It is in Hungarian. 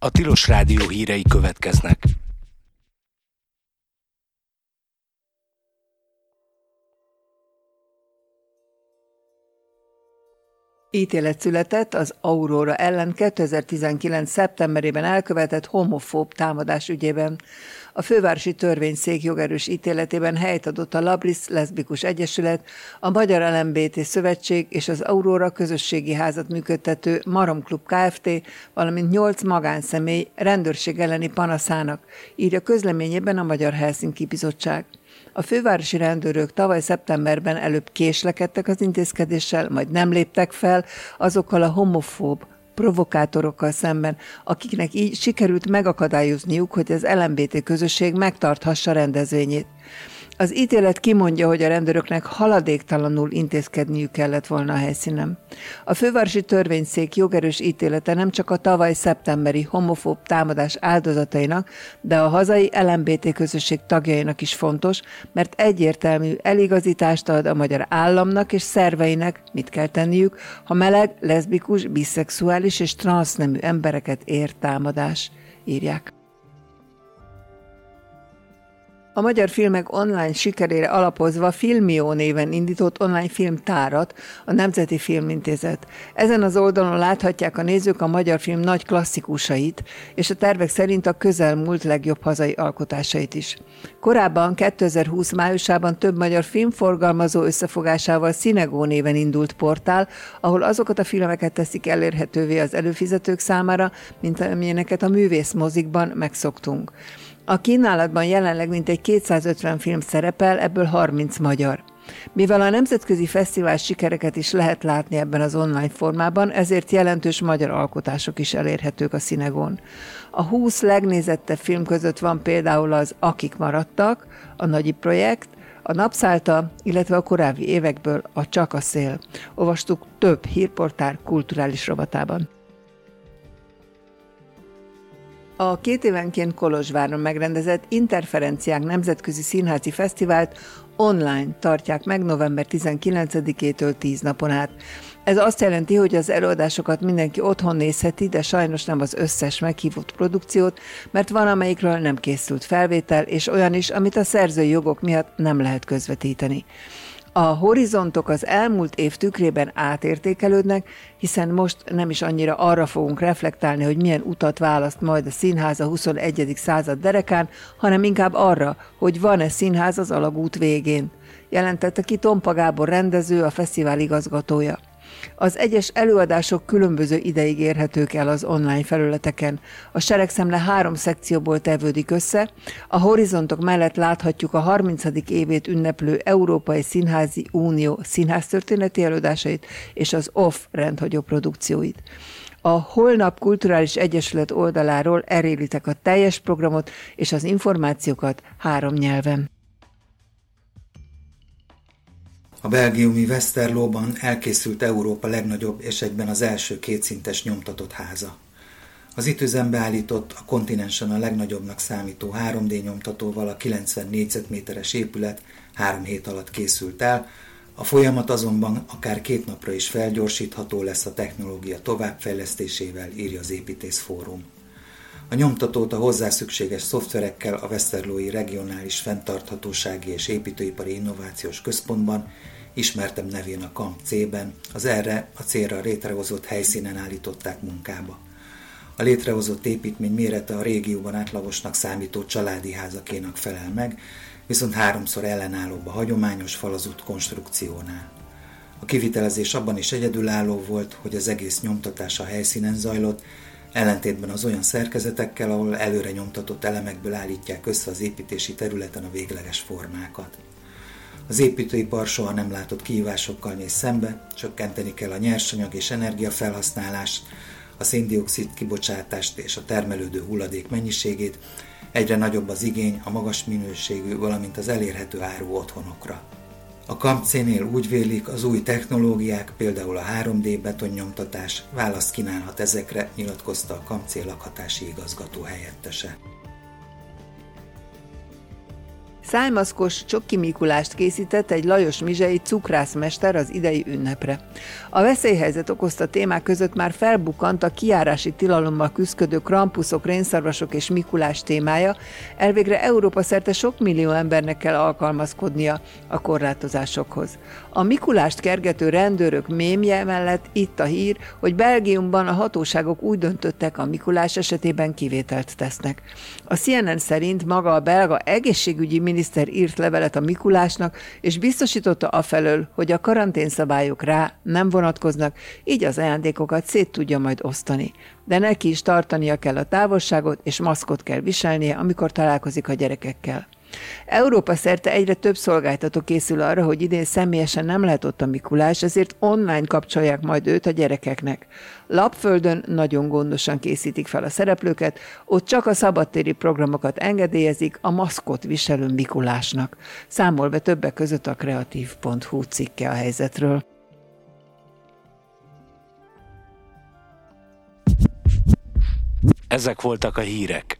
A Tilos Rádió hírei következnek. Ítélet született az Aurora ellen 2019. szeptemberében elkövetett homofób támadás ügyében. A fővárosi törvényszék jogerős ítéletében helyt adott a Labris Leszbikus Egyesület, a Magyar LMBT Szövetség és az Aurora közösségi házat működtető Marom Klub Kft., valamint 8 magánszemély rendőrség elleni panaszának, írja közleményében a Magyar Helsinki Bizottság. A fővárosi rendőrök tavaly szeptemberben előbb késlekedtek az intézkedéssel, majd nem léptek fel azokkal a homofób provokátorokkal szemben, akiknek így sikerült megakadályozniuk, hogy az LMBT közösség megtarthassa rendezvényét. Az ítélet kimondja, hogy a rendőröknek haladéktalanul intézkedniük kellett volna a helyszínen. A fővárosi törvényszék jogerős ítélete nem csak a tavaly szeptemberi homofób támadás áldozatainak, de a hazai LMBT közösség tagjainak is fontos, mert egyértelmű eligazítást ad a magyar államnak és szerveinek, mit kell tenniük, ha meleg, leszbikus, biszexuális és transznemű embereket ér támadás, írják. A magyar filmek online sikerére alapozva Filmió néven indított online filmtárat a Nemzeti Filmintézet. Ezen az oldalon láthatják a nézők a magyar film nagy klasszikusait, és a tervek szerint a közelmúlt legjobb hazai alkotásait is. Korábban 2020 májusában több magyar filmforgalmazó összefogásával Cinegó néven indult portál, ahol azokat a filmeket teszik elérhetővé az előfizetők számára, mint amilyeneket a művészmozikban megszoktunk. A kínálatban jelenleg mintegy 250 film szerepel, ebből 30 magyar. Mivel a nemzetközi fesztivál sikereket is lehet látni ebben az online formában, ezért jelentős magyar alkotások is elérhetők a Cinegón. A 20 legnézettebb film között van például az Akik maradtak, a Nagyi projekt, a Napszállta, illetve a korábbi évekből a Csak a szél. Olvastuk több hírportál kulturális rovatában. A 2 évenként Kolozsváron megrendezett Interferenciák Nemzetközi Színházi Fesztivált online tartják meg november 19-től 10 napon át. Ez azt jelenti, hogy az előadásokat mindenki otthon nézheti, de sajnos nem az összes meghívott produkciót, mert van, amelyikről nem készült felvétel, és olyan is, amit a szerzői jogok miatt nem lehet közvetíteni. A horizontok az elmúlt év tükrében átértékelődnek, hiszen most nem is annyira arra fogunk reflektálni, hogy milyen utat választ majd a színház a 21. század derekán, hanem inkább arra, hogy van-e színház az alagút végén, jelentette ki Tompa Gábor rendező, a fesztivál igazgatója. Az egyes előadások különböző ideig érhetők el az online felületeken. A Seregszemle 3 szekcióból tevődik össze, a horizontok mellett láthatjuk a 30. évét ünneplő Európai Színházi Unió színháztörténeti előadásait és az OFF rendhagyó produkcióit. A Holnap Kulturális Egyesület oldaláról elérítek a teljes programot és az információkat 3 nyelven. A belgiumi Westerlóban elkészült Európa legnagyobb és egyben az első kétszintes nyomtatott háza. Az itt üzembe állított, a kontinensen a legnagyobbnak számító 3D nyomtatóval a 90 négyzetméteres épület 3 hét alatt készült el, a folyamat azonban akár 2 napra is felgyorsítható lesz a technológia továbbfejlesztésével, írja az Építészfórum. A nyomtatót a hozzá szükséges szoftverekkel a Westerlói Regionális Fenntarthatósági és Építőipari Innovációs Központban, ismertebb nevén a Kamp C-ben, az erre a célra létrehozott helyszínen állították munkába. A létrehozott építmény mérete a régióban átlagosnak számító családi házakénak felel meg, viszont 3-szor ellenállóbb a hagyományos falazott konstrukciónál. A kivitelezés abban is egyedülálló volt, hogy az egész nyomtatás a helyszínen zajlott, ellentétben az olyan szerkezetekkel, ahol előre nyomtatott elemekből állítják össze az építési területen a végleges formákat. Az építőipar soha nem látott kihívásokkal néz szembe, csökkenteni kell a nyersanyag és energiafelhasználást, a szén-dioxid kibocsátást és a termelődő hulladék mennyiségét, egyre nagyobb az igény a magas minőségű, valamint az elérhető áru otthonokra. A Kamp C-nél úgy vélik, az új technológiák, például a 3D betonnyomtatás választ kínálhat ezekre, nyilatkozta a Kamp C lakhatási igazgató helyettese. Szájmaszkos Csoki Mikulást készített egy Lajos Mizsei cukrászmester az idei ünnepre. A veszélyhelyzet okozta témák között már felbukkant a kijárási tilalommal küszködő krampuszok, rénszarvasok és Mikulás témája, elvégre Európa szerte sok millió embernek kell alkalmazkodnia a korlátozásokhoz. A Mikulást kergető rendőrök mémje mellett itt a hír, hogy Belgiumban a hatóságok úgy döntöttek, a Mikulás esetében kivételt tesznek. A CNN szerint maga a belga egészségügyi miniszter írt levelet a Mikulásnak, és biztosította afelől, hogy a karanténszabályok rá nem vonatkoznak, így az ajándékokat szét tudja majd osztani. De neki is tartania kell a távolságot, és maszkot kell viselnie, amikor találkozik a gyerekekkel. Európa szerte egyre több szolgáltató készül arra, hogy idén személyesen nem lehet ott a Mikulás, ezért online kapcsolják majd őt a gyerekeknek. Lapföldön nagyon gondosan készítik fel a szereplőket, ott csak a szabadtéri programokat engedélyezik a maszkot viselő Mikulásnak. Számol be többek között a kreatív.hu cikke a helyzetről. Ezek voltak a hírek.